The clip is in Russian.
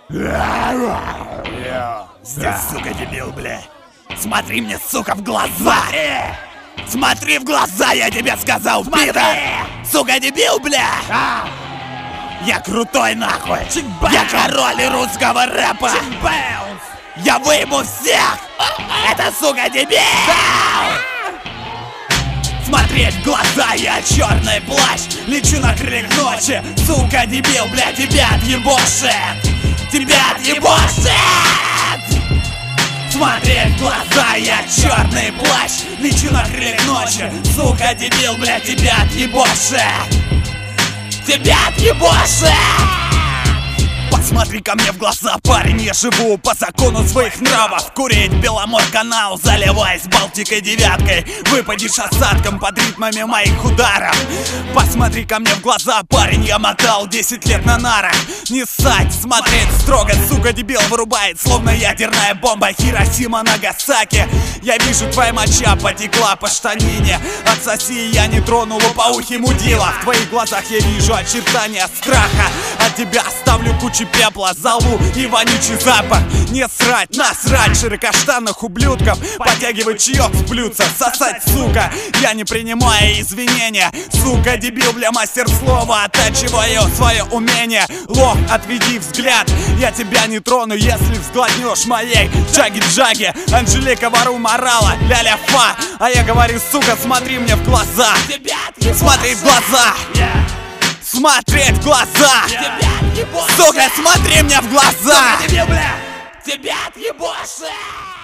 Здесь, сука, дебил, бля. Смотри мне, сука, в глаза! Смотри в глаза, я тебе сказал, пидор! Сука, дебил, бля! Я крутой, нахуй! Я король русского рэпа! Я выебу всех! Это, сука, дебил! Смотреть в глаза, я черный плащ. Лечу на крыльях ночи. Сука, дебил, бля, тебя отъебошит. Тебя отъебошит. Смотреть в глаза, я черный плащ. Лечу на крыльях ночи. Сука, дебил, бля, тебя отъебошит. Тебя отъебошит. Посмотри ко мне в глаза, парень, я живу по закону своих нравов. Курить Беломор-канал, заливаясь Балтикой девяткой. Выпадешь осадком под ритмами моих ударов. Посмотри ко мне в глаза, парень, я мотал 10 лет на нарах. Не ссать, смотреть строго, сука, дебил вырубает, словно ядерная бомба Хиросима, Нагасаки. Я вижу, твоя моча потекла по штанине. Отсоси, я не тронул лопоухий мудила. В твоих глазах я вижу очертания страха. От тебя оставлю кучу пепла, залу и вонючий запах. Не срать, насрать, широкоштанных ублюдков. Подтягивать чаек с блюдца, сосать, сука. Я не принимаю извинения. Сука, дебил, бля, мастер слова. Оттачиваю свое умение. Лох, отведи взгляд. Я тебя не трону, если взглотнешь моей джаги-джаги. Анжелика Вару морала, ля-ля-фа. А я говорю, сука, смотри мне в глаза. Смотри в глаза. Смотреть в глаза. Сука, смотри мне в глаза. Тебя отъебошит.